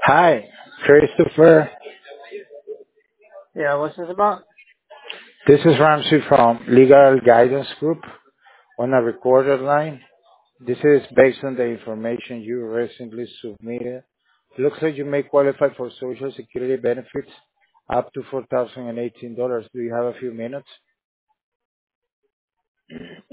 Hi, Christopher. Yeah, what's this about? This is Ramsey from Legal Guidance Group on a recorded line. This is based on the information you recently submitted. Looks like you may qualify for Social Security benefits up to $4,018. Do you have a few minutes?